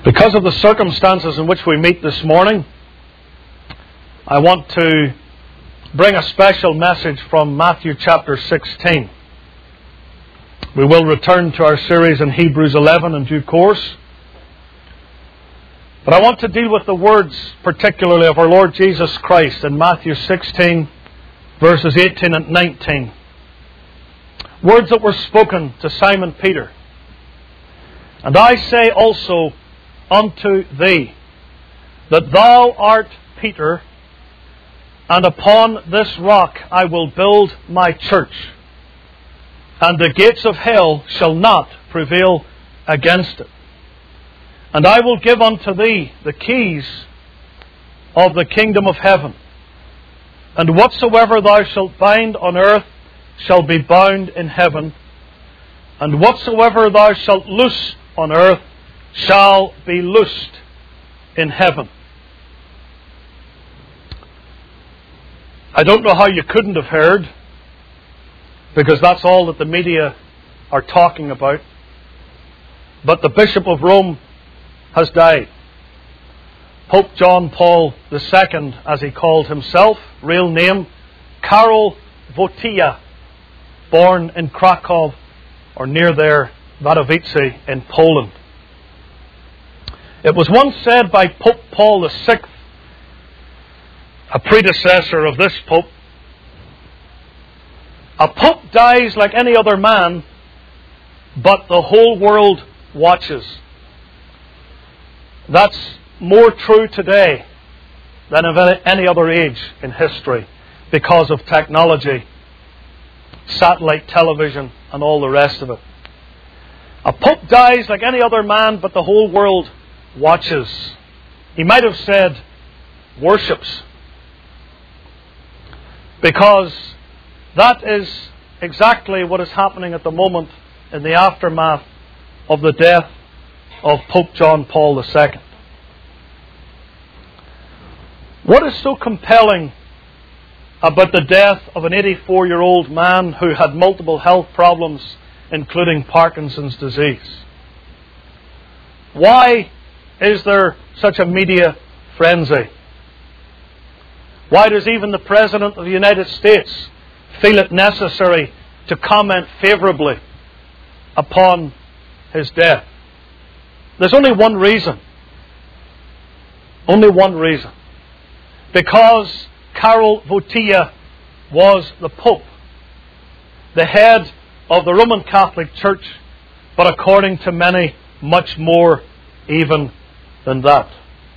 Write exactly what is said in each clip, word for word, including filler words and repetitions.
Because of the circumstances in which we meet this morning, I want to bring a special message from Matthew chapter sixteen. We will return to our series in Hebrews eleven in due course. But I want to deal with the words particularly of our Lord Jesus Christ in Matthew sixteen, verses eighteen and nineteen. Words that were spoken to Simon Peter. And I say also unto thee, that thou art Peter, and upon this rock I will build my church, and the gates of hell shall not prevail against it. And I will give unto thee the keys of the kingdom of heaven. And whatsoever thou shalt bind on earth shall be bound in heaven, and whatsoever thou shalt loose on earth shall be loosed in heaven. I don't know how you couldn't have heard, because that's all that the media are talking about. But the Bishop of Rome has died. Pope John Paul the Second, as he called himself, real name, Karol Wojtyła, born in Krakow, or near there, Katowice in Poland. It was once said by Pope Paul the Sixth, a predecessor of this Pope, a Pope dies like any other man, but the whole world watches. That's more true today than of any other age in history because of technology, satellite television, and all the rest of it. A Pope dies like any other man, but the whole world watches. He might have said worships, because that is exactly what is happening at the moment in the aftermath of the death of Pope John Paul the Second. What is so compelling about the death of an eighty-four-year-old man who had multiple health problems, including Parkinson's disease? Why is there such a media frenzy? Why does even the President of the United States feel it necessary to comment favourably upon his death? There's only one reason. Only one reason. Because Karol Wojtyła was the Pope, the head of the Roman Catholic Church, but according to many, much more even than that.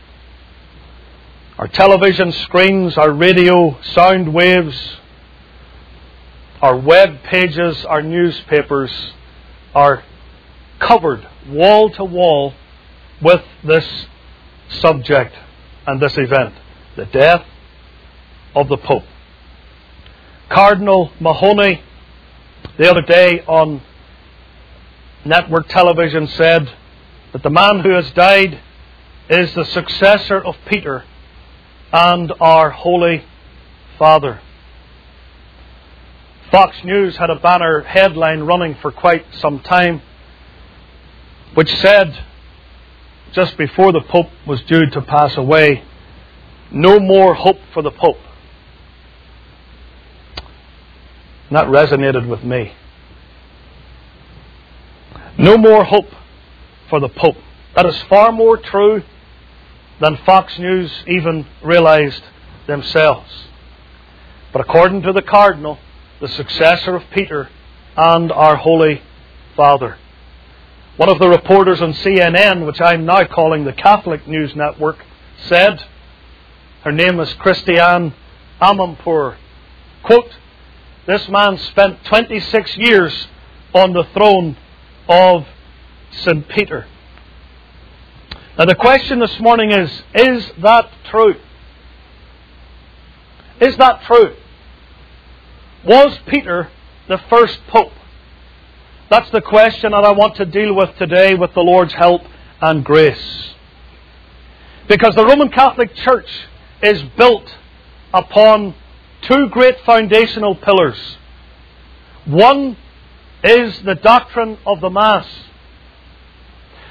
Our television screens, our radio sound waves, our web pages, our newspapers are covered wall to wall with this subject and this event, the death of the Pope. Cardinal Mahony, the other day on network television, said that the man who has died is the successor of Peter and our Holy Father. Fox News had a banner headline running for quite some time, which said, just before the Pope was due to pass away, "No more hope for the Pope." And that resonated with me. No more hope for the Pope. That is far more true than Fox News even realized themselves. But according to the Cardinal, the successor of Peter and our Holy Father. One of the reporters on C N N, which I'm now calling the Catholic News Network, said, her name is Christiane Amanpour, quote, "This man spent twenty-six years on the throne of Saint Peter." Now the question this morning is, is that true? Is that true? Was Peter the first Pope? That's the question that I want to deal with today with the Lord's help and grace. Because the Roman Catholic Church is built upon two great foundational pillars. One is the doctrine of the Mass.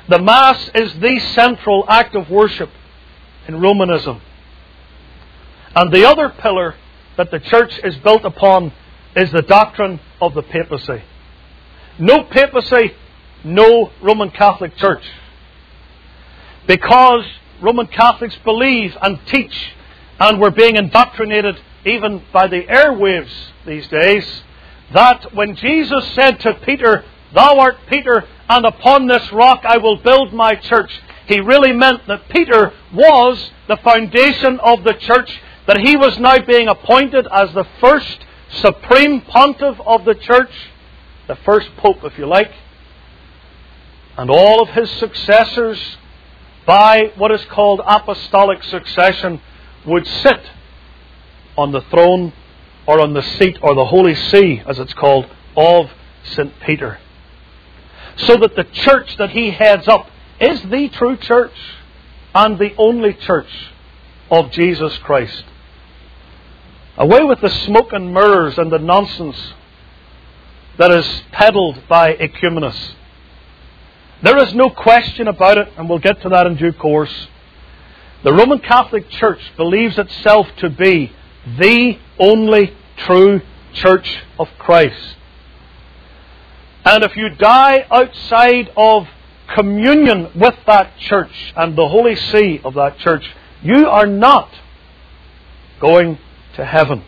The Mass is the central act of worship in Romanism. And the other pillar that the Church is built upon is the doctrine of the papacy. No papacy, no Roman Catholic Church. Because Roman Catholics believe and teach, and we're being indoctrinated even by the airwaves these days, that when Jesus said to Peter, "Thou art Peter, and upon this rock I will build my church," He really meant that Peter was the foundation of the church, that he was now being appointed as the first supreme pontiff of the church, the first pope, if you like, and all of his successors, by what is called apostolic succession, would sit on the throne or on the seat, or the Holy See, as it's called, of Saint Peter. So that the church that he heads up is the true church and the only church of Jesus Christ. Away with the smoke and mirrors and the nonsense that is peddled by ecumenists. There is no question about it, and we'll get to that in due course. The Roman Catholic Church believes itself to be the only true Church of Christ. And if you die outside of communion with that church and the Holy See of that church, you are not going to heaven.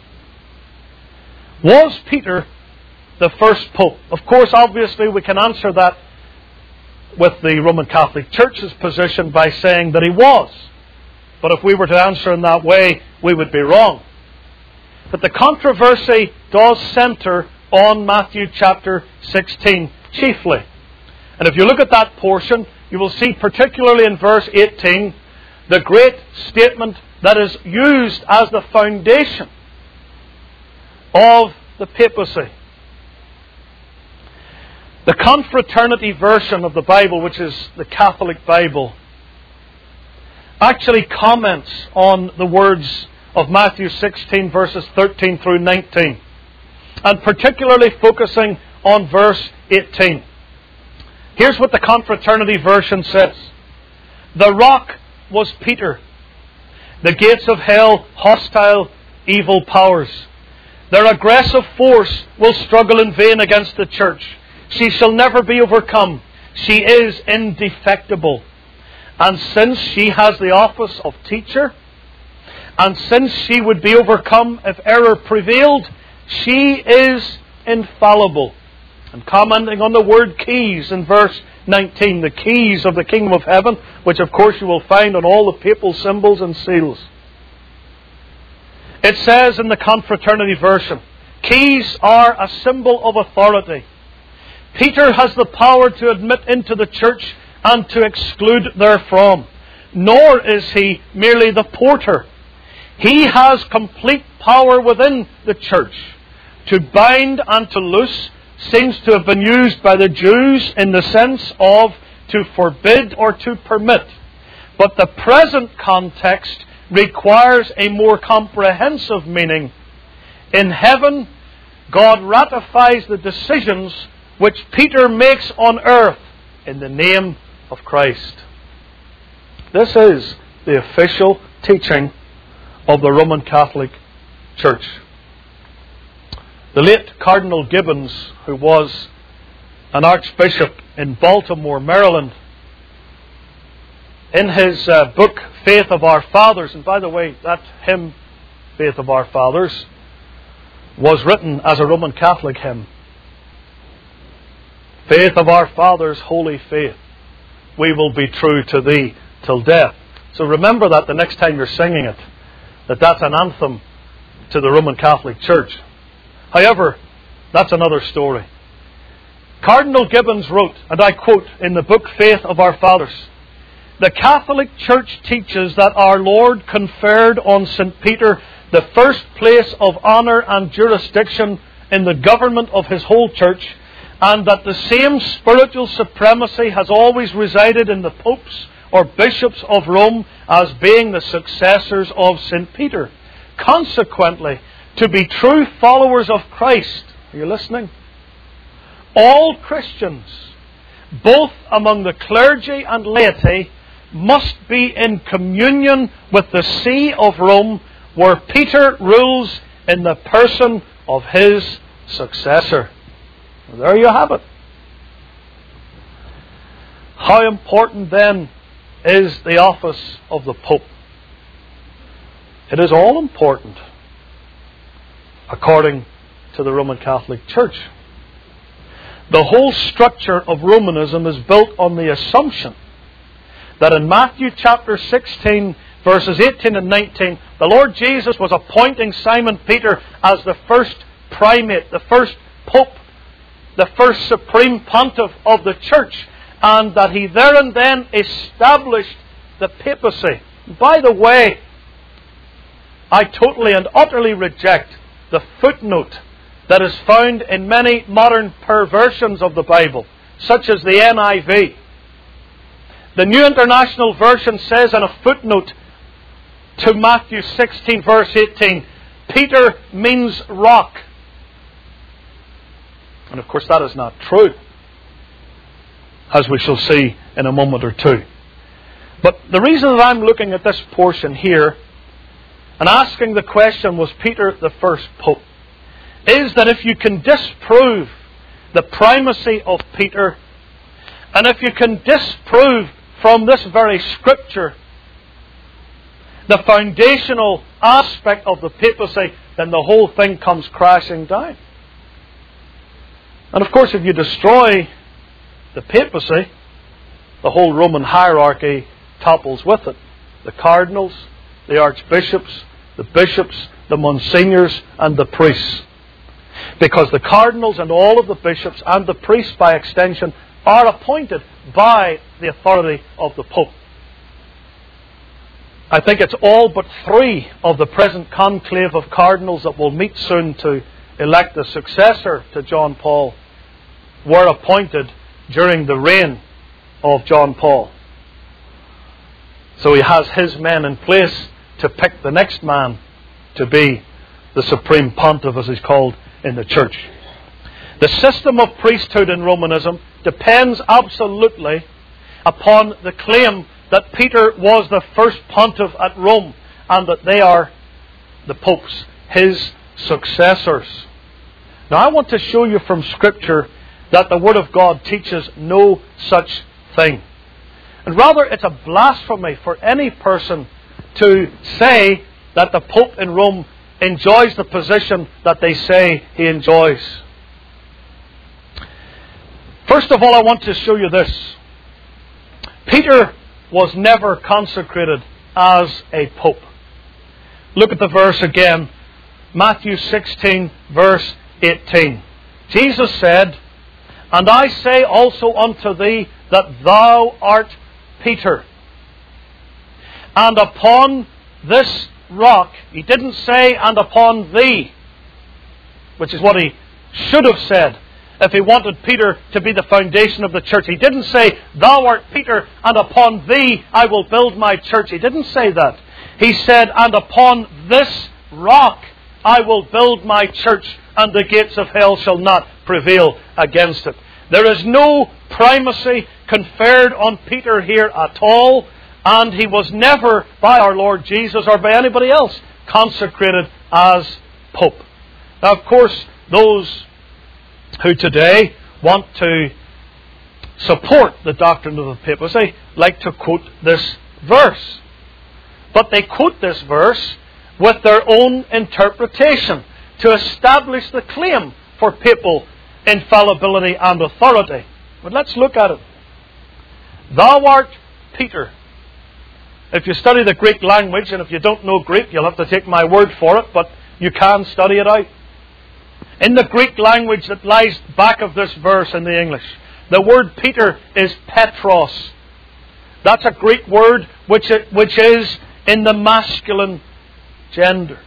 Was Peter the first pope? Of course, obviously, we can answer that with the Roman Catholic Church's position by saying that he was. But if we were to answer in that way, we would be wrong. But the controversy does centre on Matthew chapter sixteen chiefly. And if you look at that portion, you will see particularly in verse eighteen, the great statement that is used as the foundation of the papacy. The confraternity version of the Bible, which is the Catholic Bible, actually comments on the words of Matthew sixteen, verses thirteen through nineteen, and particularly focusing on verse eighteen. Here's what the confraternity version says. The rock was Peter. The gates of hell, hostile, evil powers. Their aggressive force will struggle in vain against the church. She shall never be overcome. She is indefectible. And since she has the office of teacher, and since she would be overcome if error prevailed, she is infallible. And commenting on the word keys in verse nineteen, the keys of the kingdom of heaven, which of course you will find on all the papal symbols and seals. It says in the confraternity version, keys are a symbol of authority. Peter has the power to admit into the church and to exclude therefrom. Nor is he merely the porter. He has complete power within the church. To bind and to loose seems to have been used by the Jews in the sense of to forbid or to permit. But the present context requires a more comprehensive meaning. In heaven, God ratifies the decisions which Peter makes on earth in the name of Christ. This is the official teaching of the Roman Catholic Church. The late Cardinal Gibbons, who was an archbishop in Baltimore, Maryland, in his uh, book, Faith of Our Fathers, and by the way, that hymn, Faith of Our Fathers, was written as a Roman Catholic hymn. Faith of our fathers, holy faith, we will be true to thee till death. So remember that the next time you're singing it, that that's an anthem to the Roman Catholic Church. However, that's another story. Cardinal Gibbons wrote, and I quote in the book Faith of Our Fathers, the Catholic Church teaches that our Lord conferred on Saint Peter the first place of honour and jurisdiction in the government of his whole church, and that the same spiritual supremacy has always resided in the popes or bishops of Rome as being the successors of Saint Peter. Consequently, to be true followers of Christ, are you listening? All Christians both among the clergy and laity, must be in communion with the See of Rome, where Peter rules in the person of his successor. Well, there you have it. How important then is the office of the Pope? It is all important, according to the Roman Catholic Church. The whole structure of Romanism is built on the assumption that in Matthew chapter sixteen, verses eighteen and nineteen, the Lord Jesus was appointing Simon Peter as the first primate, the first Pope, the first supreme pontiff of the Church, and that he there and then established the papacy. By the way, I totally and utterly reject the footnote that is found in many modern perversions of the Bible, such as the N I V. The New International Version says in a footnote to Matthew sixteen, verse eighteen, Peter means rock. And of course that is not true, as we shall see in a moment or two. But the reason that I'm looking at this portion here and asking the question, was Peter the first Pope, is that if you can disprove the primacy of Peter, and if you can disprove from this very Scripture the foundational aspect of the papacy, then the whole thing comes crashing down. And of course, if you destroy the papacy, the whole Roman hierarchy topples with it. The cardinals, the archbishops, the bishops, the monsignors, and the priests. Because the cardinals and all of the bishops and the priests, by extension, are appointed by the authority of the Pope. I think it's all but three of the present conclave of cardinals that will meet soon to elect a successor to John Paul were appointed during the reign of John Paul. So he has his men in place to pick the next man to be the supreme pontiff, as he's called in the church. The system of priesthood in Romanism depends absolutely upon the claim that Peter was the first pontiff at Rome and that they are the popes, his successors. Now I want to show you from Scripture that the Word of God teaches no such thing. And rather it's a blasphemy for any person to say that the Pope in Rome enjoys the position that they say he enjoys. First of all, I want to show you this. Peter was never consecrated as a pope. Look at the verse again. Matthew sixteen, verse eighteen. Jesus said, "And I say also unto thee that thou art Peter. And upon this rock," he didn't say, "and upon thee," which is what he should have said if he wanted Peter to be the foundation of the church. He didn't say, "Thou art Peter, and upon thee I will build my church." He didn't say that. He said, "And upon this rock I will build my church, and the gates of hell shall not prevail against it." There is no primacy conferred on Peter here at all, and he was never by our Lord Jesus or by anybody else consecrated as Pope. Now, of course, those who today want to support the doctrine of the papacy like to quote this verse. But they quote this verse with their own interpretation to establish the claim for papal infallibility and authority. But let's look at it. Thou art Peter. If you study the Greek language, and if you don't know Greek, you'll have to take my word for it, but you can study it out. In the Greek language that lies back of this verse in the English, the word Peter is Petros. That's a Greek word which, it, which is in the masculine gender.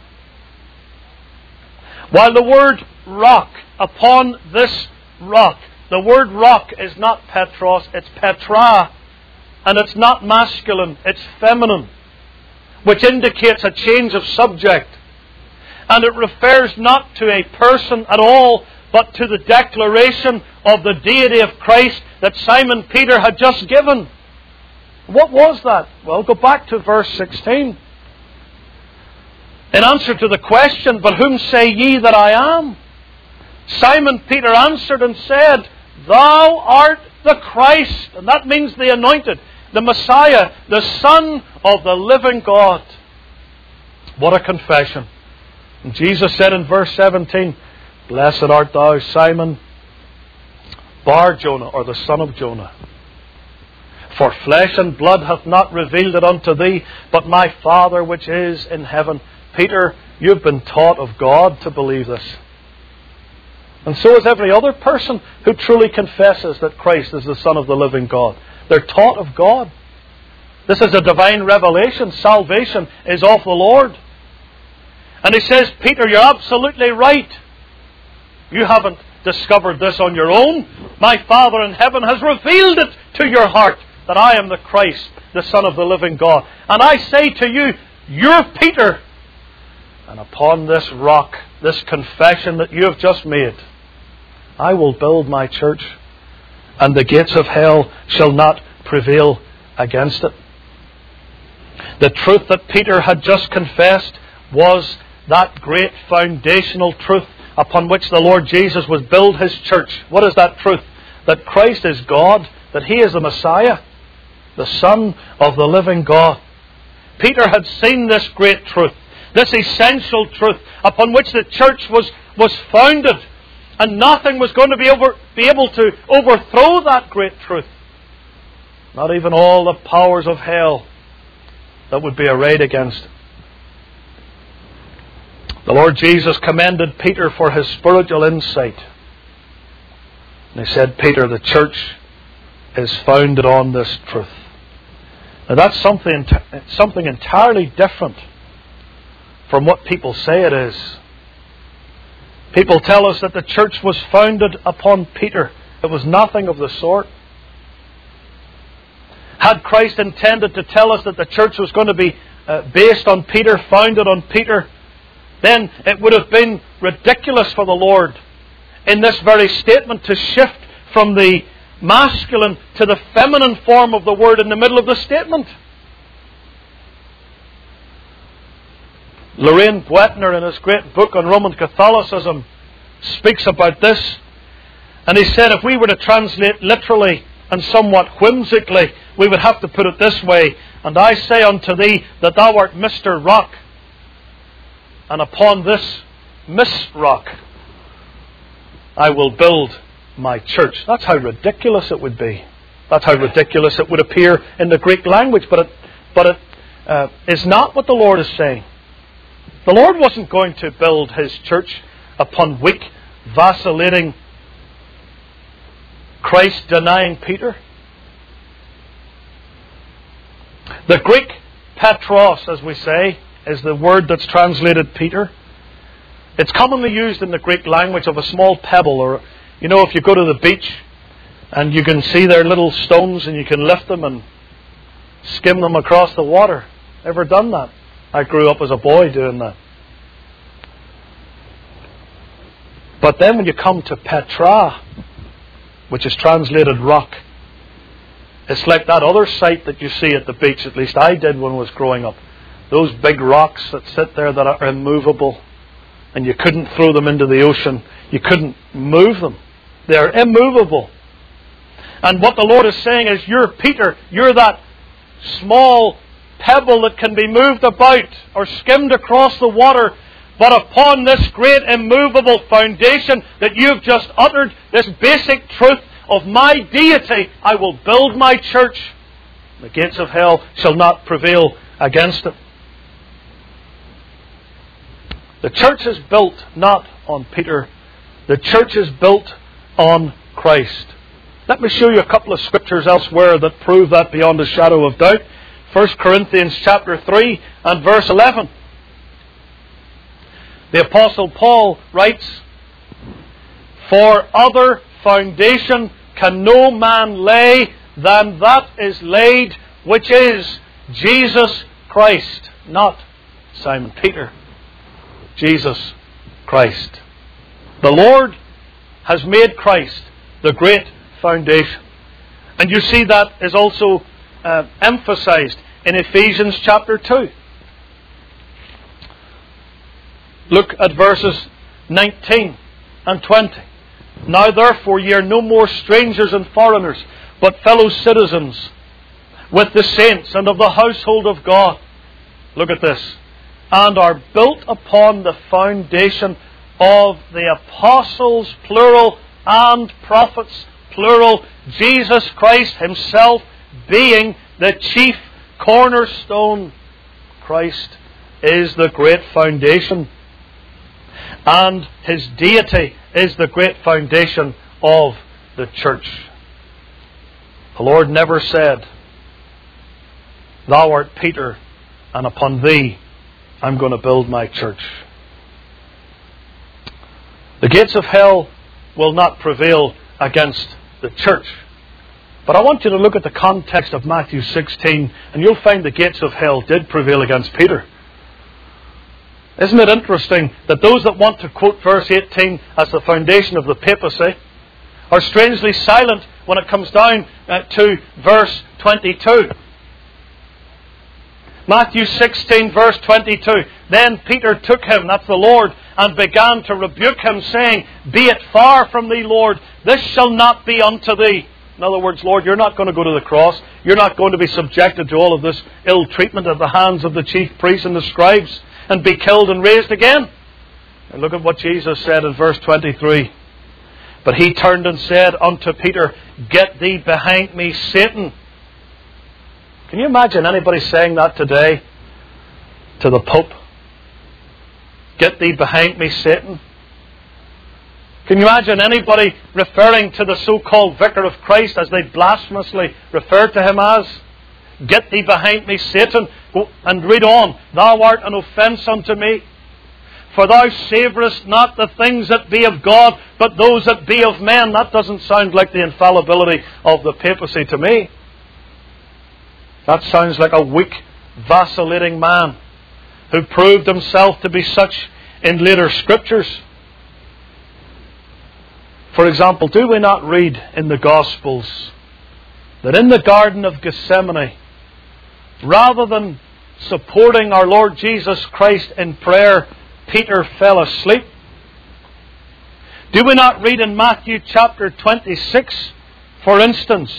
While the word rock, upon this rock, the word rock is not Petros, it's Petra. And it's not masculine, it's feminine, which indicates a change of subject. And it refers not to a person at all, but to the declaration of the deity of Christ that Simon Peter had just given. What was that? Well, go back to verse sixteen. In answer to the question, "But whom say ye that I am?" Simon Peter answered and said, "Thou art the Christ." And that means the anointed, the Messiah, the Son of the living God. What a confession. And Jesus said in verse seventeen, "Blessed art thou, Simon Bar-Jonah," or the son of Jonah. "For flesh and blood hath not revealed it unto thee, but my Father which is in heaven." Peter, you've been taught of God to believe this. And so is every other person who truly confesses that Christ is the Son of the living God. They're taught of God. This is a divine revelation. Salvation is of the Lord. And he says, "Peter, you're absolutely right. You haven't discovered this on your own. My Father in heaven has revealed it to your heart that I am the Christ, the Son of the living God. And I say to you, you're Peter. And upon this rock, this confession that you have just made, I will build my church, and the gates of hell shall not prevail against it." The truth that Peter had just confessed was that great foundational truth upon which the Lord Jesus would build His church. What is that truth? That Christ is God, that He is the Messiah, the Son of the living God. Peter had seen this great truth, this essential truth upon which the church was, was founded. And nothing was going to be, over, be able to overthrow that great truth. Not even all the powers of hell that would be arrayed against it. The Lord Jesus commended Peter for his spiritual insight. And He said, "Peter, the church is founded on this truth." Now that's something, something entirely different from what people say it is. People tell us that the church was founded upon Peter. It was nothing of the sort. Had Christ intended to tell us that the church was going to be uh, based on Peter, founded on Peter, then it would have been ridiculous for the Lord in this very statement to shift from the masculine to the feminine form of the word in the middle of the statement. Loraine Boettner, in his great book on Roman Catholicism, speaks about this. And he said if we were to translate literally and somewhat whimsically, we would have to put it this way: "And I say unto thee that thou art Mister Rock, and upon this Miss Rock I will build my church." That's how ridiculous it would be. That's how ridiculous it would appear in the Greek language. But it, but it uh, is not what the Lord is saying. The Lord wasn't going to build His church upon weak, vacillating, Christ-denying Peter. The Greek Petros, as we say, is the word that's translated Peter. It's commonly used in the Greek language of a small pebble, or, you know, if you go to the beach and you can see their little stones and you can lift them and skim them across the water. Ever done that? I grew up as a boy doing that. But then when you come to Petra, which is translated rock, it's like that other sight that you see at the beach, at least I did when I was growing up. Those big rocks that sit there that are immovable, and you couldn't throw them into the ocean. You couldn't move them. They're immovable. And what the Lord is saying is, you're Peter, you're that small pebble that can be moved about or skimmed across the water, but upon this great immovable foundation that you've just uttered, this basic truth of my deity, I will build my church. The gates of hell shall not prevail against it. The church is built not on Peter. The church is built on Christ. Let me show you a couple of scriptures elsewhere that prove that beyond a shadow of doubt. First Corinthians chapter three and verse eleven. The Apostle Paul writes, "For other foundation can no man lay than that is laid, which is Jesus Christ." Not Simon Peter. Jesus Christ. The Lord has made Christ the great foundation. And you see that is also uh, emphasized in Ephesians chapter two. Look at verses nineteen and twenty. Now therefore ye are no more strangers and foreigners, but fellow citizens with the saints and of the household of God. Look at this. And are built upon the foundation of the apostles, plural, and prophets, plural, Jesus Christ Himself being the chief cornerstone. Christ is the great foundation, and His deity is the great foundation of the church. The Lord never said, Thou art Peter, and upon thee I'm going to build my church. The gates of hell will not prevail against the church. But I want you to look at the context of Matthew sixteen, and you'll find the gates of hell did prevail against Peter. Isn't it interesting that those that want to quote verse eighteen as the foundation of the papacy are strangely silent when it comes down uh, to verse twenty-two. Matthew sixteen verse twenty-two. Then Peter took him, that's the Lord, and began to rebuke him, saying, Be it far from thee, Lord, this shall not be unto thee. In other words, Lord, you're not going to go to the cross. You're not going to be subjected to all of this ill treatment at the hands of the chief priests and the scribes and be killed and raised again. And look at what Jesus said in verse twenty-three. But he turned and said unto Peter, Get thee behind me, Satan. Can you imagine anybody saying that today to the Pope? Get thee behind me, Satan. Can you imagine anybody referring to the so-called Vicar of Christ as they blasphemously refer to him as? Get thee behind me, Satan. Go and read on. Thou art an offence unto me. For thou savourest not the things that be of God, but those that be of men. That doesn't sound like the infallibility of the papacy to me. That sounds like a weak, vacillating man who proved himself to be such in later scriptures. For example, do we not read in the Gospels that in the Garden of Gethsemane, rather than supporting our Lord Jesus Christ in prayer, Peter fell asleep? Do we not read in Matthew chapter twenty-six, for instance,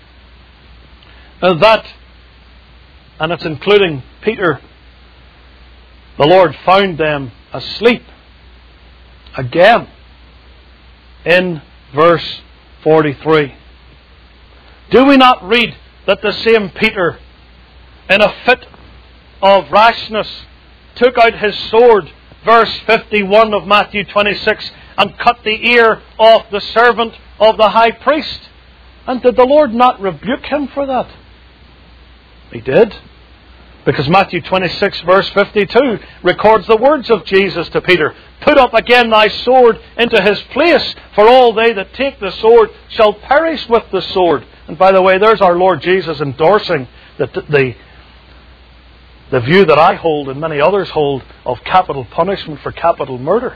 that, and it's including Peter, the Lord found them asleep? Again, in verse forty-three. Do we not read that the same Peter, in a fit of rashness, took out his sword, verse fifty-one of Matthew twenty-six, and cut the ear off the servant of the high priest? And did the Lord not rebuke him for that? He did. Because Matthew twenty-six verse fifty-two records the words of Jesus to Peter. Put up again thy sword into his place, for all they that take the sword shall perish with the sword. And by the way, there's our Lord Jesus endorsing the, the, the view that I hold and many others hold of capital punishment for capital murder.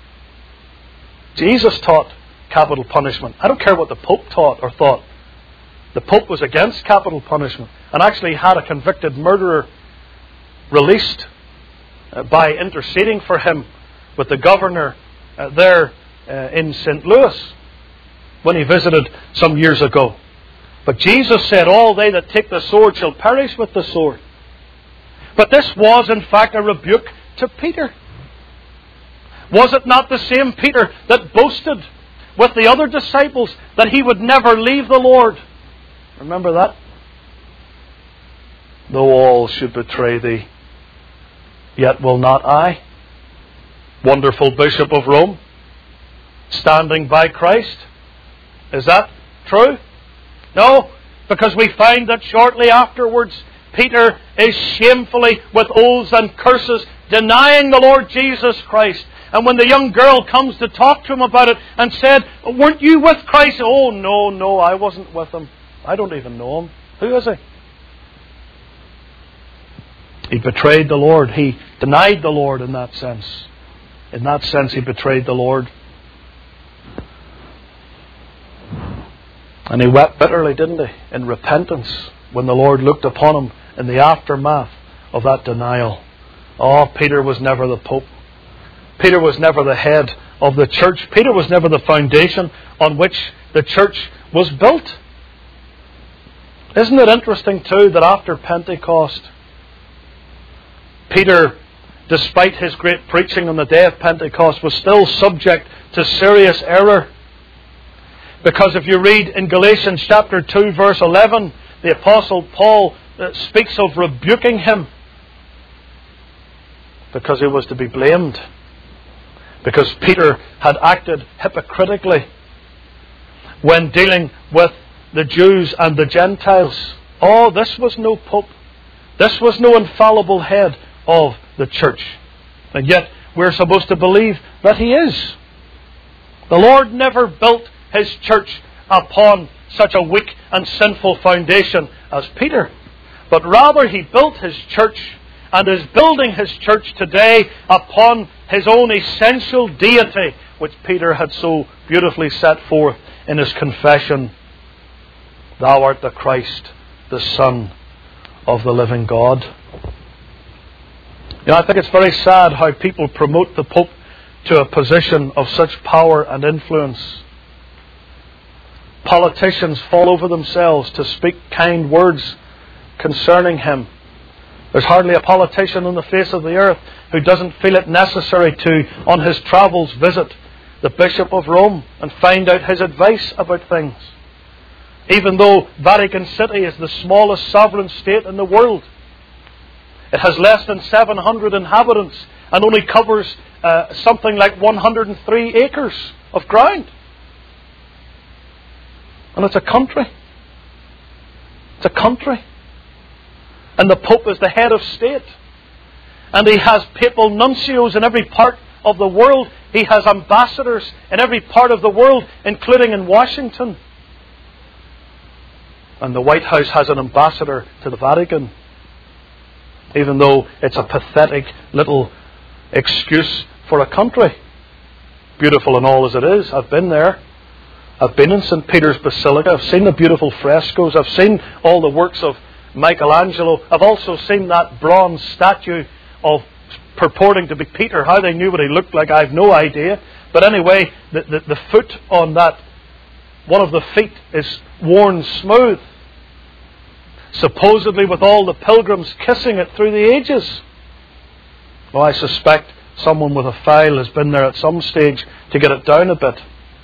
Jesus taught capital punishment. I don't care what the Pope taught or thought. The Pope was against capital punishment and actually had a convicted murderer released uh, by interceding for him with the governor uh, there uh, in Saint Louis when he visited some years ago. But Jesus said, all they that take the sword shall perish with the sword. But this was in fact a rebuke to Peter. Was it not the same Peter that boasted with the other disciples that he would never leave the Lord? Remember that? Though all should betray thee, yet will not I. Wonderful Bishop of Rome, standing by Christ. Is that true? No, because we find that shortly afterwards, Peter is shamefully, with oaths and curses, denying the Lord Jesus Christ. And when the young girl comes to talk to him about it and said, weren't you with Christ? Oh, no, no, I wasn't with him. I don't even know him. Who is he? He betrayed the Lord. He denied the Lord in that sense. In that sense, he betrayed the Lord. And he wept bitterly, didn't he, in repentance when the Lord looked upon him in the aftermath of that denial. Oh, Peter was never the Pope. Peter was never the head of the church. Peter was never the foundation on which the church was built. Isn't it interesting too that after Pentecost, Peter, despite his great preaching on the day of Pentecost, was still subject to serious error? Because if you read in Galatians chapter two verse eleven, the Apostle Paul speaks of rebuking him because he was to be blamed. Because Peter had acted hypocritically when dealing with the Jews and the Gentiles. Oh, this was no Pope. This was no infallible head of the church. And yet we're supposed to believe that he is. The Lord never built his church upon such a weak and sinful foundation as Peter, but rather he built his church and is building his church today upon his own essential deity, which Peter had so beautifully set forth in his confession. Thou art the Christ, the Son of the living God. You know, I think it's very sad how people promote the Pope to a position of such power and influence. Politicians fall over themselves to speak kind words concerning him. There's hardly a politician on the face of the earth who doesn't feel it necessary to, on his travels, visit the Bishop of Rome and find out his advice about things. Even though Vatican City is the smallest sovereign state in the world. It has less than seven hundred inhabitants and only covers uh, something like one hundred three acres of ground. And it's a country. It's a country. And the Pope is the head of state. And he has papal nuncios in every part of the world. He has ambassadors in every part of the world, including in Washington. And the White House has an ambassador to the Vatican. Even though it's a pathetic little excuse for a country. Beautiful and all as it is. I've been there. I've been in Saint Peter's Basilica. I've seen the beautiful frescoes. I've seen all the works of Michelangelo. I've also seen that bronze statue of purporting to be Peter. How they knew what he looked like, I have no idea. But anyway, the, the, the foot on that, one of the feet is worn smooth. Supposedly with all the pilgrims kissing it through the ages. Well, I suspect someone with a file has been there at some stage to get it down a bit.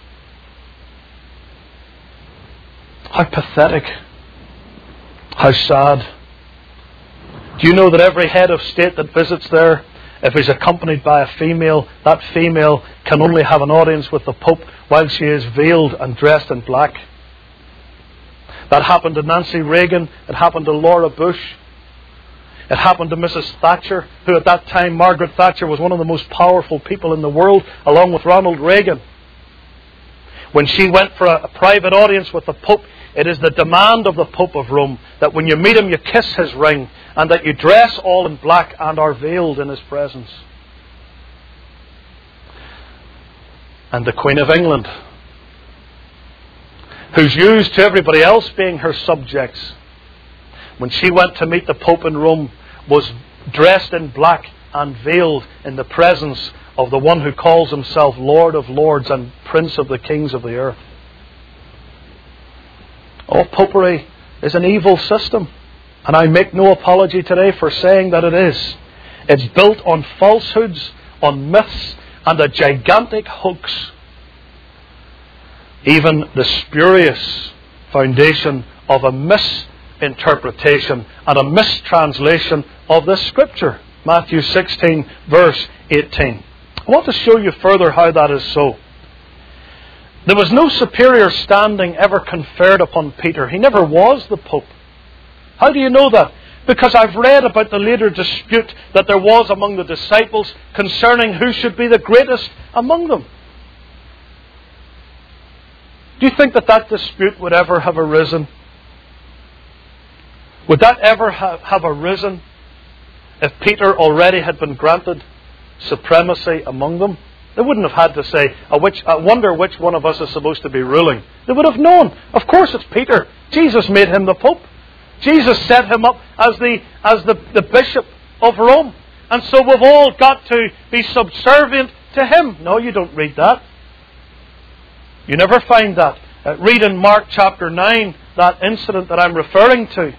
How pathetic. How sad. Do you know that every head of state that visits there, if he's accompanied by a female, that female can only have an audience with the Pope while she is veiled and dressed in black? That happened to Nancy Reagan. It happened to Laura Bush. It happened to Missus Thatcher, who at that time, Margaret Thatcher, was one of the most powerful people in the world, along with Ronald Reagan. When she went for a, a private audience with the Pope, it is the demand of the Pope of Rome that when you meet him, you kiss his ring, and that you dress all in black and are veiled in his presence. And the Queen of England, who's used to everybody else being her subjects, when she went to meet the Pope in Rome, was dressed in black and veiled in the presence of the one who calls himself Lord of Lords and Prince of the Kings of the earth. Oh, Popery is an evil system. And I make no apology today for saying that it is. It's built on falsehoods, on myths, and a gigantic hoax. Even the spurious foundation of a misinterpretation and a mistranslation of this Scripture. Matthew sixteen, verse eighteen. I want to show you further how that is so. There was no superior standing ever conferred upon Peter. He never was the Pope. How do you know that? Because I've read about the later dispute that there was among the disciples concerning who should be the greatest among them. Do you think that that dispute would ever have arisen? Would that ever have, have arisen if Peter already had been granted supremacy among them? They wouldn't have had to say, I, which, I wonder which one of us is supposed to be ruling. They would have known. Of course it's Peter. Jesus made him the Pope. Jesus set him up as the as the, the Bishop of Rome. And so we've all got to be subservient to him. No, you don't read that. You never find that. Uh, read in Mark chapter nine, that incident that I'm referring to.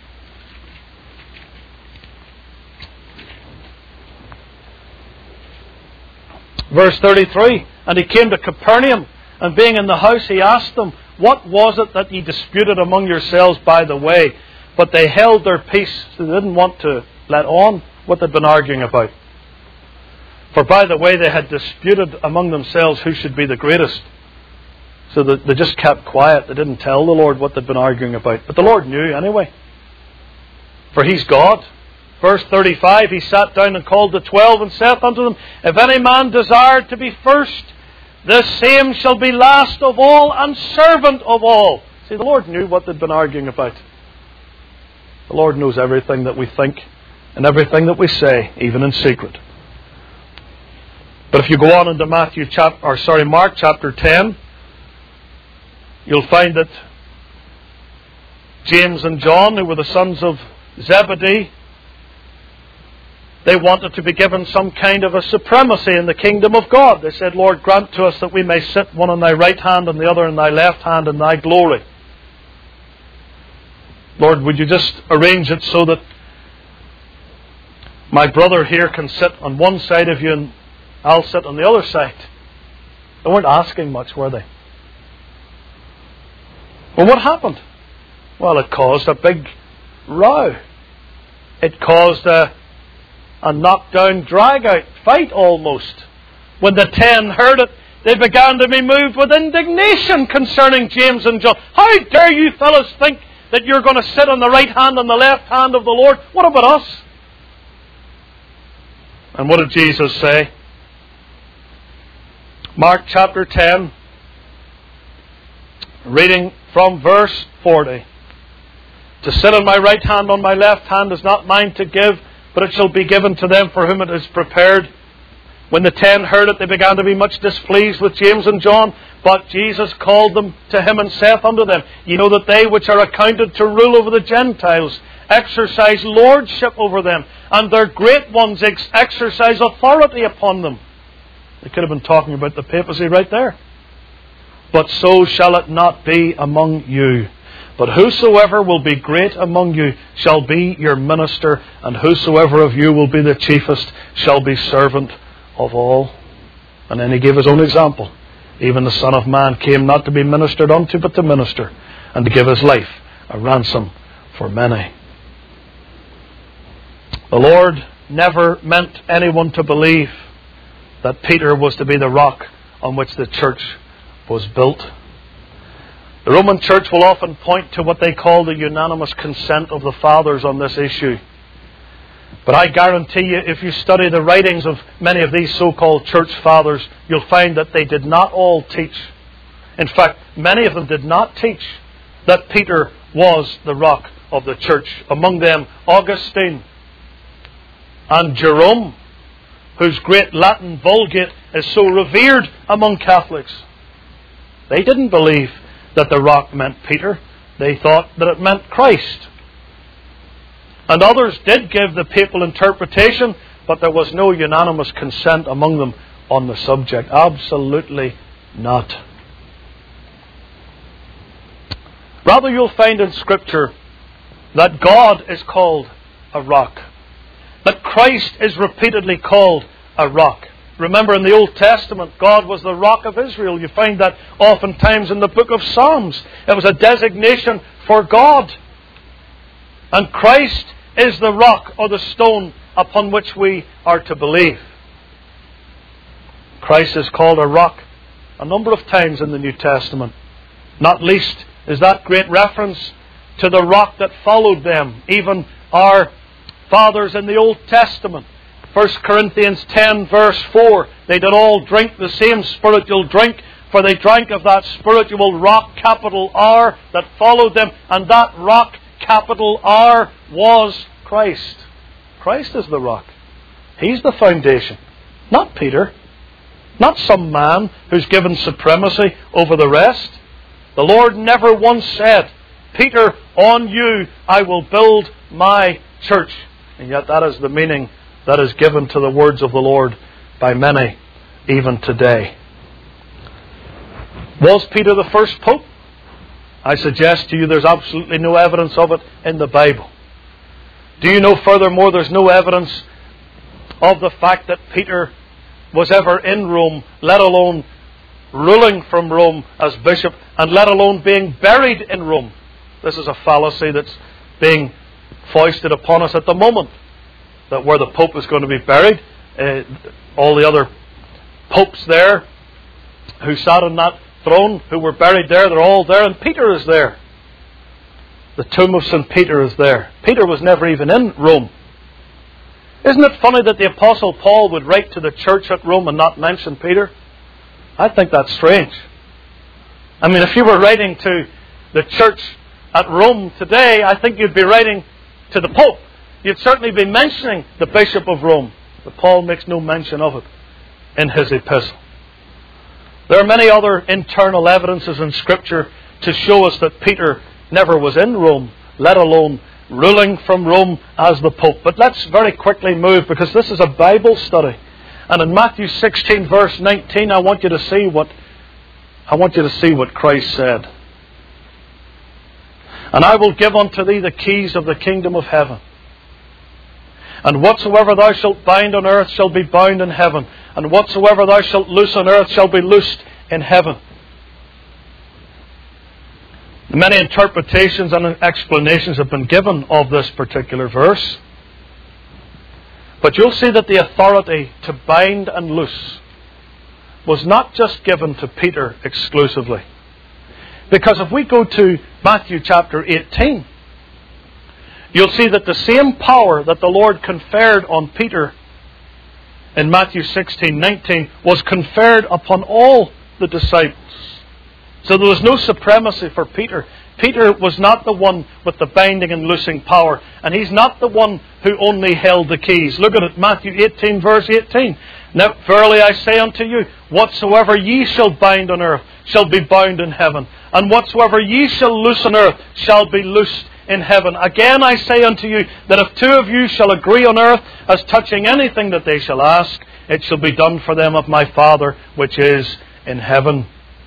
Verse thirty-three, and he came to Capernaum, and being in the house he asked them, what was it that ye disputed among yourselves by the way? But they held their peace, so they didn't want to let on what they'd been arguing about. For by the way they had disputed among themselves who should be the greatest. So that they just kept quiet. They didn't tell the Lord what they'd been arguing about. But the Lord knew anyway. For He's God. Verse thirty-five, He sat down and called the twelve and saith unto them, if any man desire to be first, the same shall be last of all and servant of all. See, the Lord knew what they'd been arguing about. The Lord knows everything that we think and everything that we say, even in secret. But if you go on into Matthew chapter, or sorry, Mark chapter ten, you'll find that James and John, who were the sons of Zebedee, they wanted to be given some kind of a supremacy in the kingdom of God. They said, Lord, grant to us that we may sit one on thy right hand and the other in thy left hand in thy glory. Lord, would you just arrange it so that my brother here can sit on one side of you and I'll sit on the other side? They weren't asking much, were they? Well, what happened? Well, it caused a big row. It caused a, a knockdown, drag-out fight almost. When the ten heard it, they began to be moved with indignation concerning James and John. How dare you fellows think that you're going to sit on the right hand and the left hand of the Lord? What about us? And what did Jesus say? Mark chapter ten, reading from verse forty. To sit on my right hand, on my left hand is not mine to give, but it shall be given to them for whom it is prepared. When the ten heard it, they began to be much displeased with James and John. But Jesus called them to him and saith unto them, ye know that they which are accounted to rule over the Gentiles exercise lordship over them, and their great ones ex- exercise authority upon them. They could have been talking about the papacy right there. But so shall it not be among you. But whosoever will be great among you shall be your minister, and whosoever of you will be the chiefest shall be servant of all. And then he gave his own example. Even the Son of Man came not to be ministered unto, but to minister, and to give his life a ransom for many. The Lord never meant anyone to believe that Peter was to be the rock on which the church was built. The Roman Church will often point to what they call the unanimous consent of the fathers on this issue. But I guarantee you, if you study the writings of many of these so-called church fathers, you'll find that they did not all teach. In fact, many of them did not teach that Peter was the rock of the church. Among them, Augustine and Jerome, whose great Latin Vulgate is so revered among Catholics. They didn't believe that the rock meant Peter. They thought that it meant Christ. And others did give the papal interpretation, but there was no unanimous consent among them on the subject. Absolutely not. Rather, you'll find in Scripture that God is called a rock. That Christ is repeatedly called a rock. Remember, in the Old Testament, God was the rock of Israel. You find that oftentimes in the book of Psalms. It was a designation for God. And Christ is the rock or the stone upon which we are to believe. Christ is called a rock a number of times in the New Testament. Not least is that great reference to the rock that followed them, even our fathers in the Old Testament. First Corinthians ten verse four, they did all drink the same spiritual drink, for they drank of that spiritual rock, capital R, that followed them, and that rock, capital R, was Christ. Christ is the rock. He's the foundation, not Peter, not some man who's given supremacy over the rest. The Lord never once said, Peter, on you I will build my church. And yet that is the meaning that is given to the words of the Lord by many, even today. Was Peter the first pope? I suggest to you there's absolutely no evidence of it in the Bible. Do you know furthermore there's no evidence of the fact that Peter was ever in Rome, let alone ruling from Rome as bishop, and let alone being buried in Rome? This is a fallacy that's being foisted upon us at the moment, that where the Pope is going to be buried, uh, all the other popes there who sat on that throne, who were buried there, they're all there, and Peter is there. The tomb of Saint Peter is there. Peter was never even in Rome. Isn't it funny that the Apostle Paul would write to the church at Rome and not mention Peter? I think that's strange. I mean, if you were writing to the church at Rome today, I think you'd be writing to the Pope. You'd certainly be mentioning the Bishop of Rome. But Paul makes no mention of it in his epistle. There are many other internal evidences in Scripture to show us that Peter never was in Rome, let alone ruling from Rome as the Pope. But let's very quickly move, because this is a Bible study. And in Matthew sixteen verse nineteen, I want you to see what I want you to see what Christ said. And I will give unto thee the keys of the kingdom of heaven. And whatsoever thou shalt bind on earth shall be bound in heaven. And whatsoever thou shalt loose on earth shall be loosed in heaven. Many interpretations and explanations have been given of this particular verse. But you'll see that the authority to bind and loose was not just given to Peter exclusively. Because if we go to Matthew chapter eighteen, you'll see that the same power that the Lord conferred on Peter in Matthew sixteen nineteen was conferred upon all the disciples. So there was no supremacy for Peter. Peter was not the one with the binding and loosing power. And he's not the one who only held the keys. Look at it, Matthew eighteen verse eighteen. Now verily I say unto you, whatsoever ye shall bind on earth shall be bound in heaven. And whatsoever ye shall loose on earth shall be loosed in heaven. Again I say unto you, that if two of you shall agree on earth as touching anything that they shall ask, it shall be done for them of my Father which is in heaven.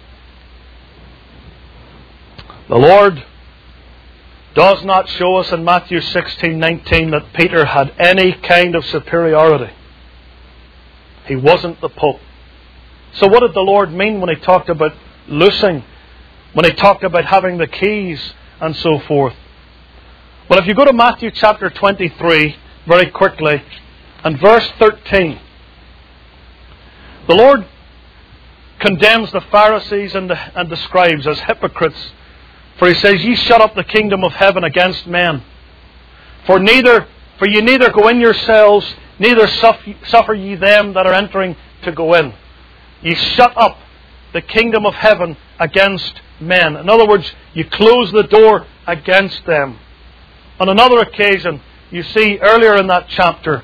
The Lord does not show us in Matthew sixteen nineteen that Peter had any kind of superiority. He wasn't the Pope. So what did the Lord mean when He talked about loosing? When He talked about having the keys and so forth? Well, if you go to Matthew chapter twenty-three very quickly and verse thirteen, the Lord condemns the Pharisees and the, and the scribes as hypocrites. For He says, ye shut up the kingdom of heaven against men. For neither, for ye neither go in yourselves, neither suffer ye them that are entering to go in. Ye shut up the kingdom of heaven against men. In other words, you close the door against them. On another occasion, you see earlier in that chapter,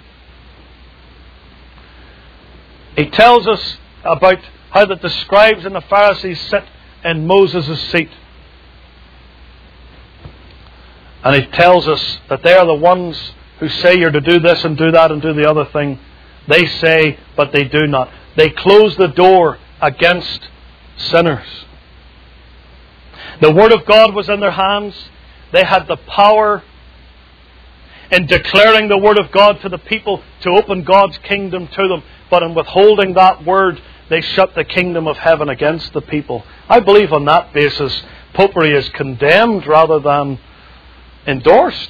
He tells us about how that the scribes and the Pharisees sit in Moses' seat. And He tells us that they are the ones who say you're to do this and do that and do the other thing. They say, but they do not. They close the door against sinners. The Word of God was in their hands. They had the power in declaring the Word of God to the people to open God's kingdom to them. But in withholding that Word, they shut the kingdom of heaven against the people. I believe on that basis, popery is condemned rather than endorsed.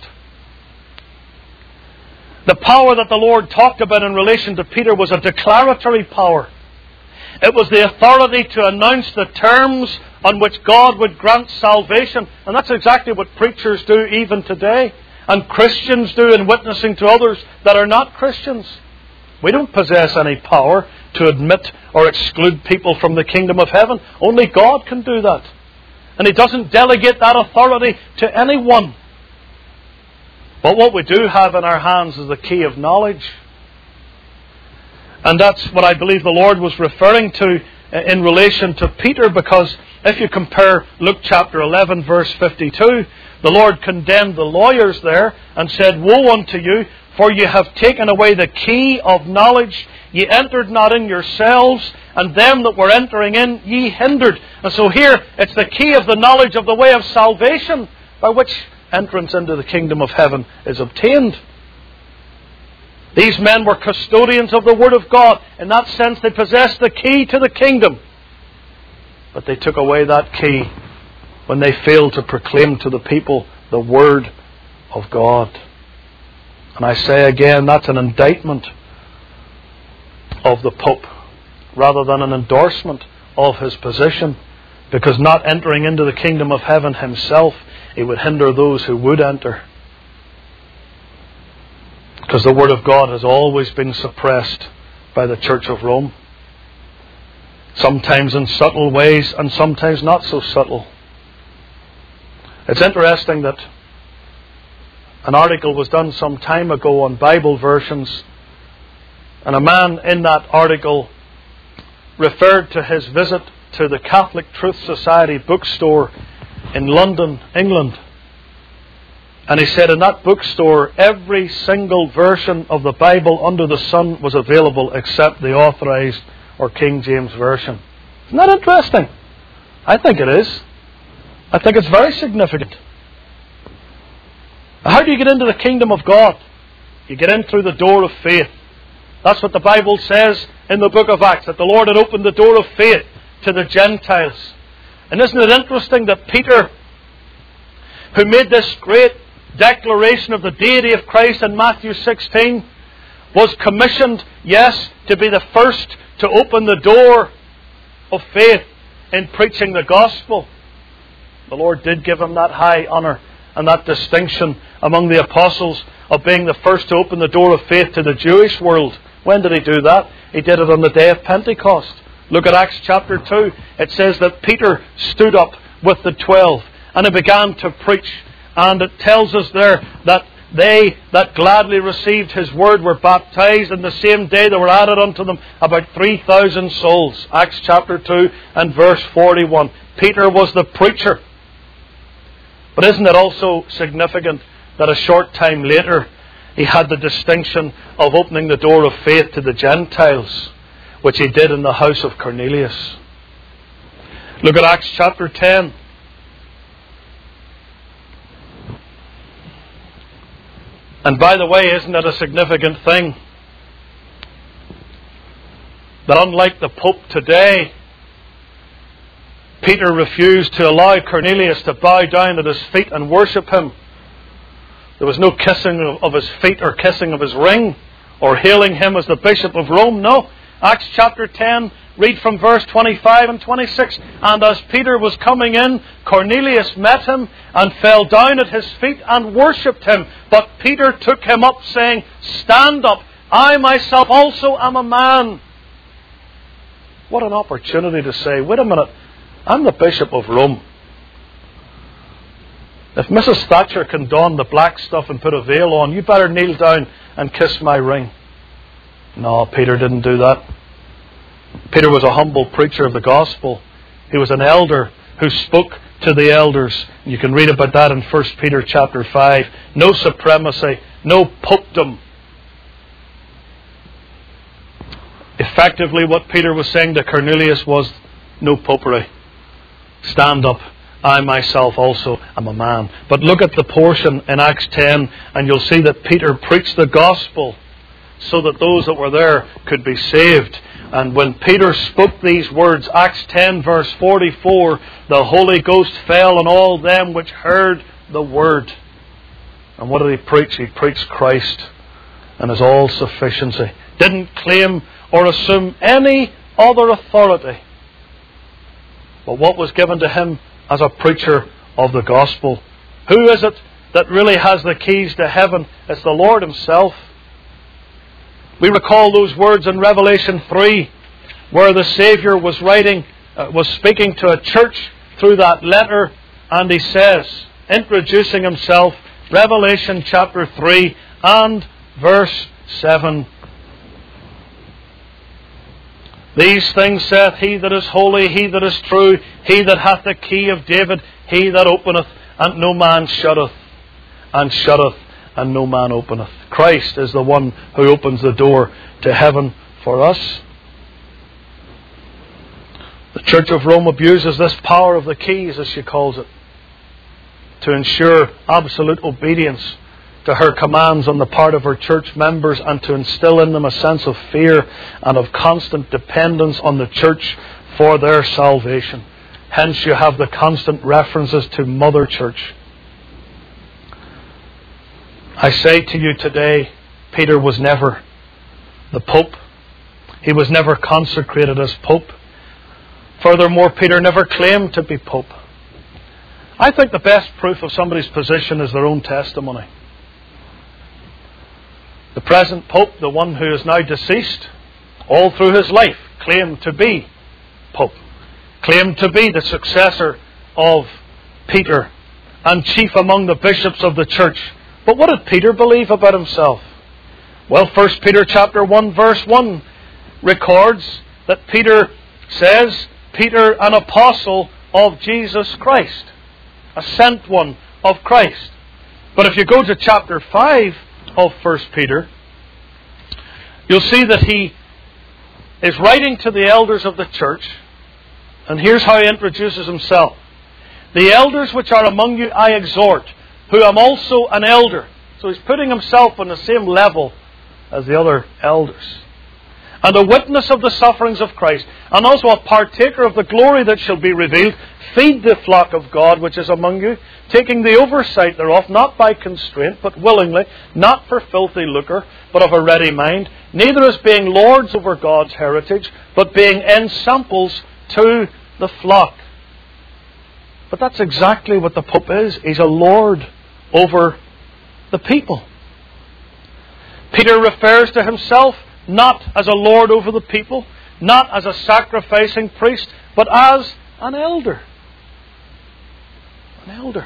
The power that the Lord talked about in relation to Peter was a declaratory power. It was the authority to announce the terms on which God would grant salvation. And that's exactly what preachers do even today. And Christians do in witnessing to others that are not Christians. We don't possess any power to admit or exclude people from the kingdom of heaven. Only God can do that. And He doesn't delegate that authority to anyone. But what we do have in our hands is the key of knowledge. And that's what I believe the Lord was referring to in relation to Peter, because if you compare Luke chapter eleven verse fifty-two, the Lord condemned the lawyers there and said, "Woe unto you, for ye have taken away the key of knowledge. Ye entered not in yourselves, and them that were entering in ye hindered." And so here it's the key of the knowledge of the way of salvation by which entrance into the kingdom of heaven is obtained. These men were custodians of the Word of God. In that sense, they possessed the key to the kingdom. But they took away that key when they failed to proclaim to the people the Word of God. And I say again, that's an indictment of the Pope rather than an endorsement of his position. Because not entering into the kingdom of heaven himself, he would hinder those who would enter. Because the Word of God has always been suppressed by the Church of Rome. Sometimes in subtle ways and sometimes not so subtle. It's interesting that an article was done some time ago on Bible versions, and a man in that article referred to his visit to the Catholic Truth Society bookstore in London, England. And he said in that bookstore, every single version of the Bible under the sun was available except the Authorized or King James Version. Isn't that interesting? I think it is. I think it's very significant. How do you get into the kingdom of God? You get in through the door of faith. That's what the Bible says in the book of Acts, that the Lord had opened the door of faith to the Gentiles. And isn't it interesting that Peter, who made this great declaration of the deity of Christ in Matthew sixteen, was commissioned, yes, to be the first to open the door of faith in preaching the gospel. The Lord did give him that high honour and that distinction among the apostles of being the first to open the door of faith to the Jewish world. When did he do that? He did it on the day of Pentecost. Look at Acts chapter two. It says that Peter stood up with the twelve and he began to preach. And it tells us there that they that gladly received his word were baptized, and the same day there were added unto them about three thousand souls. Acts chapter two and verse forty-one. Peter was the preacher. But isn't it also significant that a short time later he had the distinction of opening the door of faith to the Gentiles, which he did in the house of Cornelius? Look at Acts chapter ten. And by the way, isn't it a significant thing that unlike the Pope today, Peter refused to allow Cornelius to bow down at his feet and worship him? There was no kissing of his feet or kissing of his ring or hailing him as the Bishop of Rome. No. Acts chapter ten, read from verse twenty-five and twenty-six. And as Peter was coming in, Cornelius met him and fell down at his feet and worshipped him. But Peter took him up, saying, "Stand up, I myself also am a man." What an opportunity to say, wait a minute, I'm the Bishop of Rome. If Missus Thatcher can don the black stuff and put a veil on, you better kneel down and kiss my ring. No, Peter didn't do that. Peter was a humble preacher of the gospel. He was an elder who spoke to the elders. You can read about that in First Peter chapter five. No supremacy, no popedom. Effectively, what Peter was saying to Cornelius was, no popery. Stand up. I myself also am a man. But look at the portion in Acts ten, and you'll see that Peter preached the gospel so that those that were there could be saved. And when Peter spoke these words, Acts ten verse forty-four, the Holy Ghost fell on all them which heard the word. And what did he preach? He preached Christ and his all-sufficiency. Didn't claim or assume any other authority. But what was given to him as a preacher of the gospel? Who is it that really has the keys to heaven? It's the Lord himself. We recall those words in Revelation three, where the Saviour was writing, uh, was speaking to a church through that letter, and he says, introducing himself, Revelation chapter three and verse seven. These things saith he that is holy, he that is true, he that hath the key of David, he that openeth, and no man shutteth, and shutteth, and no man openeth. Christ is the one who opens the door to heaven for us. The Church of Rome abuses this power of the keys, as she calls it, to ensure absolute obedience to her commands on the part of her church members, and to instill in them a sense of fear and of constant dependence on the church for their salvation. Hence you have the constant references to Mother Church. I say to you today, Peter was never the Pope. He was never consecrated as Pope. Furthermore, Peter never claimed to be Pope. I think the best proof of somebody's position is their own testimony. The present Pope, the one who is now deceased, all through his life claimed to be Pope, claimed to be the successor of Peter and chief among the bishops of the church. But what did Peter believe about himself? Well, First Peter chapter one verse one records that Peter says, Peter, an apostle of Jesus Christ, a sent one of Christ. But if you go to chapter five of First Peter, you'll see that he is writing to the elders of the church, and here's how he introduces himself. The elders which are among you I exhort, who am also an elder. So he's putting himself on the same level as the other elders. And a witness of the sufferings of Christ, and also a partaker of the glory that shall be revealed. Feed the flock of God which is among you, taking the oversight thereof, not by constraint, but willingly, not for filthy lucre, but of a ready mind, neither as being lords over God's heritage, but being ensamples to the flock. But that's exactly what the Pope is. He's a lord over the people. Peter refers to himself not as a lord over the people, not as a sacrificing priest, but as an elder. An elder.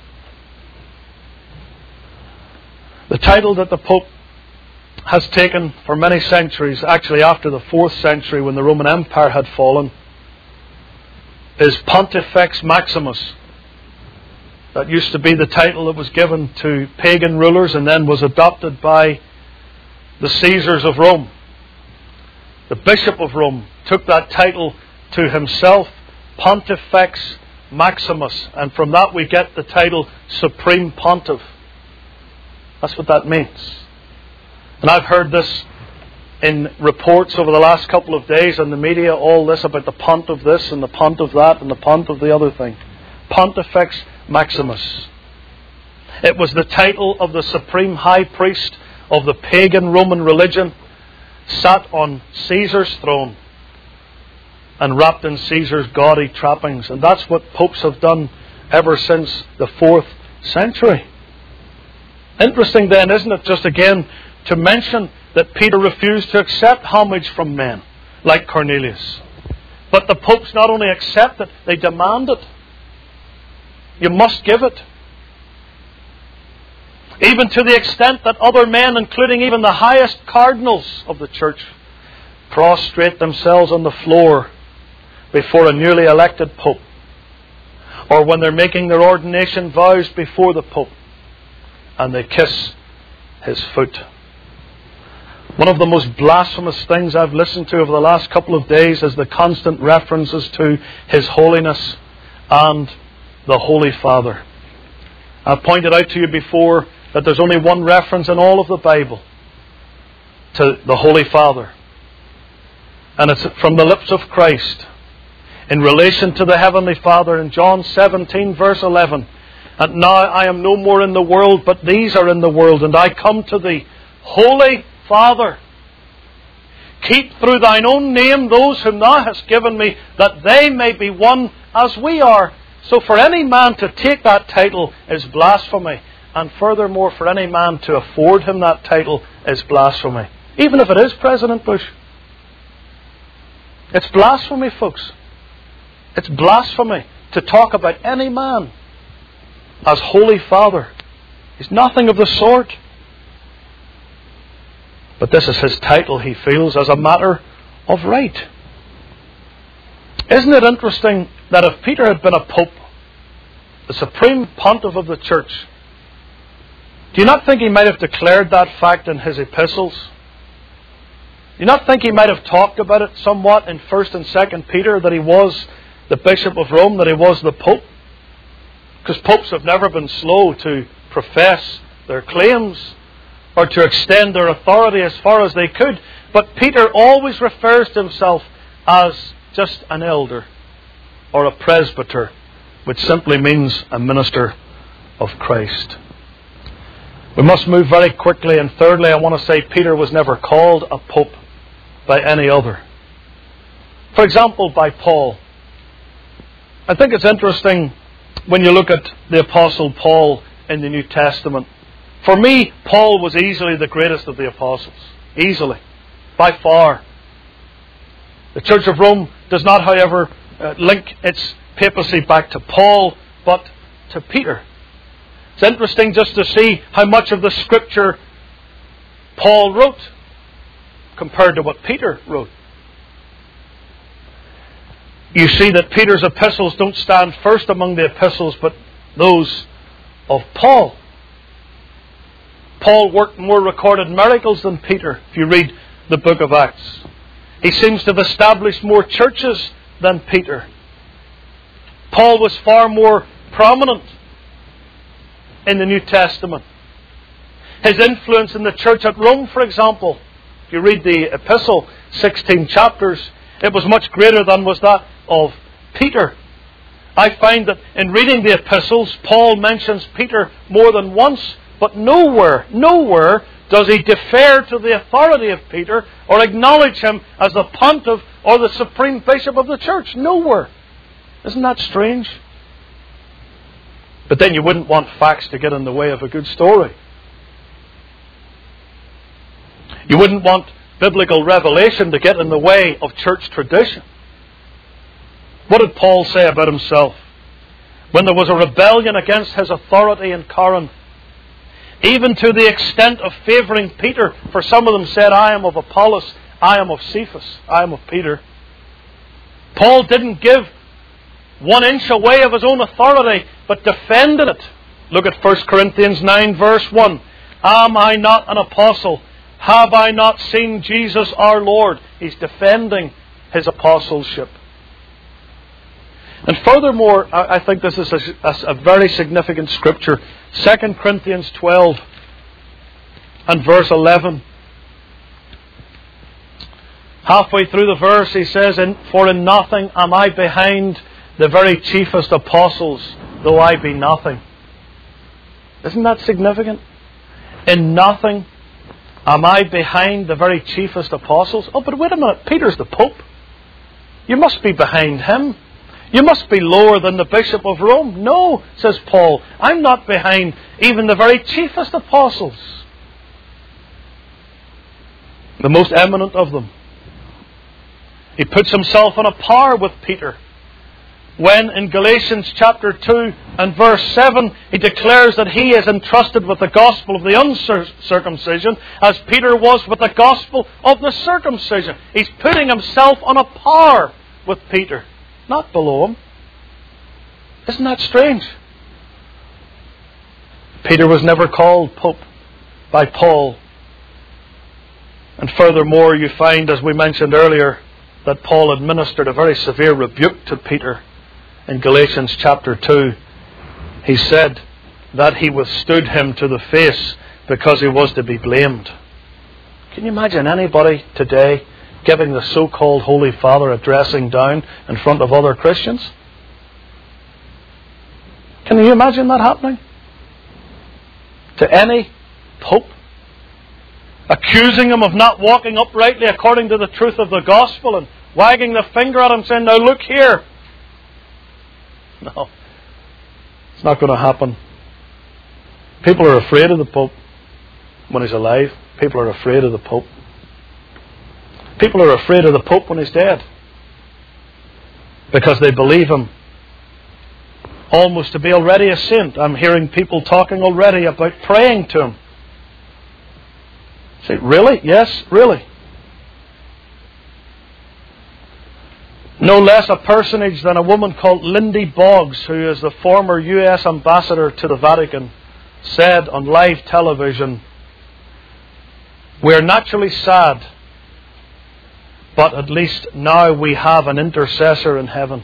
The title that the Pope has taken for many centuries, actually after the fourth century when the Roman Empire had fallen, is Pontifex Maximus. That used to be the title that was given to pagan rulers and then was adopted by the Caesars of Rome. The Bishop of Rome took that title to himself, Pontifex Maximus, and from that we get the title Supreme Pontiff. That's what that means. And I've heard this in reports over the last couple of days in the media, all this about the pont of this and the pont of that and the pont of the other thing. Pontifex Maximus. It was the title of the supreme high priest of the pagan Roman religion, sat on Caesar's throne and wrapped in Caesar's gaudy trappings. And that's what popes have done ever since the fourth century. Interesting then, isn't it, just again to mention that Peter refused to accept homage from men like Cornelius. But the popes not only accept it, they demand it. You must give it. Even to the extent that other men, including even the highest cardinals of the church, prostrate themselves on the floor before a newly elected pope, or when they're making their ordination vows before the pope, and they kiss his foot. One of the most blasphemous things I've listened to over the last couple of days is the constant references to His Holiness and the Holy Father. I've pointed out to you before that there's only one reference in all of the Bible to the Holy Father. And it's from the lips of Christ in relation to the Heavenly Father in John seventeen verse eleven. And now I am no more in the world, but these are in the world, and I come to thee, Holy Father. Keep through thine own name those whom thou hast given me, that they may be one as we are. So for any man to take that title is blasphemy. And furthermore, for any man to afford him that title is blasphemy. Even if it is President Bush. It's blasphemy, folks. It's blasphemy to talk about any man as Holy Father. He's nothing of the sort. But this is his title, he feels, as a matter of right. Isn't it interesting that if Peter had been a pope, the supreme pontiff of the church, do you not think he might have declared that fact in his epistles? Do you not think he might have talked about it somewhat in First and Second Peter, that he was the Bishop of Rome, that he was the Pope? Because popes have never been slow to profess their claims or to extend their authority as far as they could. But Peter always refers to himself as just an elder or a presbyter, which simply means a minister of Christ. We must move very quickly, and thirdly, I want to say Peter was never called a pope by any other. For example, by Paul. I think it's interesting when you look at the Apostle Paul in the New Testament. For me, Paul was easily the greatest of the apostles. Easily. By far. The Church of Rome does not, however, uh, link its papacy back to Paul, but to Peter. It's interesting just to see how much of the Scripture Paul wrote compared to what Peter wrote. You see that Peter's epistles don't stand first among the epistles, but those of Paul. Paul worked more recorded miracles than Peter, if you read the book of Acts. He seems to have established more churches than Peter. Paul was far more prominent in the New Testament. His influence in the church at Rome, for example, if you read the epistle, sixteen chapters, it was much greater than was that of Peter. I find that in reading the epistles, Paul mentions Peter more than once, but nowhere, nowhere does he defer to the authority of Peter or acknowledge him as the pontiff or the supreme bishop of the church. Nowhere. Isn't that strange? But then you wouldn't want facts to get in the way of a good story. You wouldn't want biblical revelation to get in the way of church tradition. What did Paul say about himself? When there was a rebellion against his authority in Corinth, even to the extent of favouring Peter, for some of them said, I am of Apollos, I am of Cephas, I am of Peter. Paul didn't give one inch away of his own authority, but defended it. Look at First Corinthians nine verse one. Am I not an apostle? Have I not seen Jesus our Lord? He's defending his apostleship. And furthermore, I think this is a, a very significant scripture. Second Corinthians twelve and verse eleven. Halfway through the verse he says, For in nothing am I behind the very chiefest apostles, though I be nothing. Isn't that significant? In nothing am I behind the very chiefest apostles? Oh, but wait a minute, Peter's the Pope. You must be behind him. You must be lower than the Bishop of Rome. No, says Paul, I'm not behind even the very chiefest apostles. The most eminent of them. He puts himself on a par with Peter when in Galatians chapter two and verse seven he declares that he is entrusted with the gospel of the uncircumcision as Peter was with the gospel of the circumcision. He's putting himself on a par with Peter, not below him. Isn't that strange? Peter was never called Pope by Paul. And furthermore, you find, as we mentioned earlier, that Paul administered a very severe rebuke to Peter. In Galatians chapter two, he said that he withstood him to the face because he was to be blamed. Can you imagine anybody today giving the so-called Holy Father a dressing down in front of other Christians? Can you imagine that happening? To any Pope? Accusing him of not walking uprightly according to the truth of the gospel and wagging the finger at him saying, now look here. No. It's not going to happen. People are afraid of the Pope when he's alive. People are afraid of the Pope. People are afraid of the Pope when he's dead. Because they believe him almost to be already a saint. I'm hearing people talking already about praying to him. Say, really? Yes, really. No less a personage than a woman called Lindy Boggs, who is the former U S ambassador to the Vatican, said on live television, "We're naturally sad, but at least now we have an intercessor in heaven."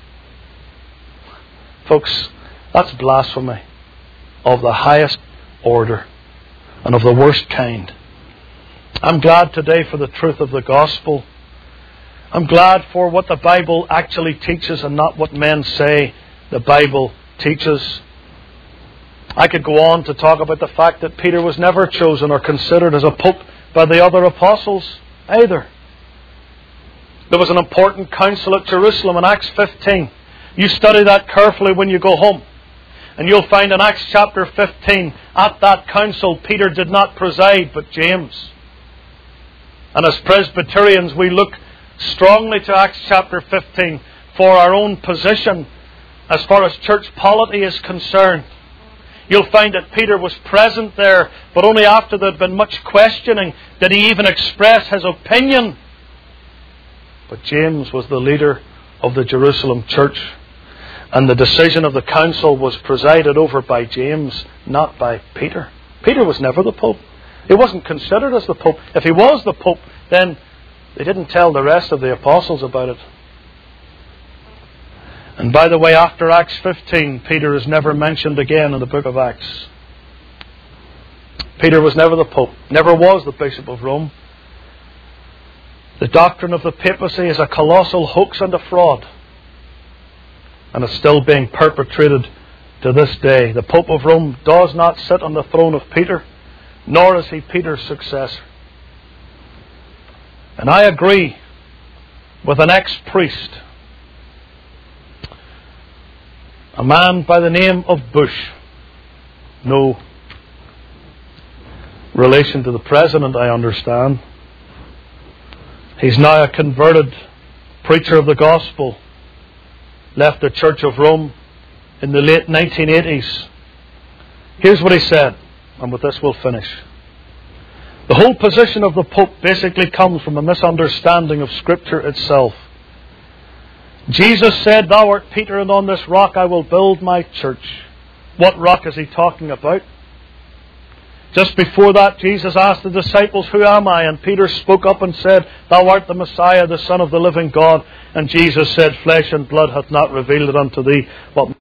Folks, that's blasphemy of the highest order and of the worst kind. I'm glad today for the truth of the gospel. I'm glad for what the Bible actually teaches and not what men say the Bible teaches. I could go on to talk about the fact that Peter was never chosen or considered as a pope by the other apostles either. There was an important council at Jerusalem in Acts fifteen. You study that carefully when you go home. And you'll find in Acts chapter fifteen, at that council, Peter did not preside, but James. And as Presbyterians, we look strongly to Acts chapter fifteen for our own position as far as church polity is concerned. You'll find that Peter was present there, but only after there had been much questioning did he even express his opinion. But James was the leader of the Jerusalem church, and the decision of the council was presided over by James, not by Peter. Peter was never the Pope. He wasn't considered as the Pope. If he was the Pope, then they didn't tell the rest of the apostles about it. And by the way, after Acts fifteen, Peter is never mentioned again in the book of Acts. Peter was never the Pope, never was the Bishop of Rome. The doctrine of the papacy is a colossal hoax and a fraud, and it's still being perpetrated to this day. The Pope of Rome does not sit on the throne of Peter, nor is he Peter's successor. And I agree with an ex-priest, a man by the name of Bush. No relation to the president, I understand. He's now a converted preacher of the gospel. Left the Church of Rome in the late nineteen eighties. Here's what he said, and with this we'll finish. The whole position of the Pope basically comes from a misunderstanding of Scripture itself. Jesus said, "Thou art Peter, and on this rock I will build my church." What rock is he talking about? Just before that, Jesus asked the disciples, "Who am I?" And Peter spoke up and said, "Thou art the Messiah, the Son of the living God." And Jesus said, "Flesh and blood hath not revealed it unto thee, what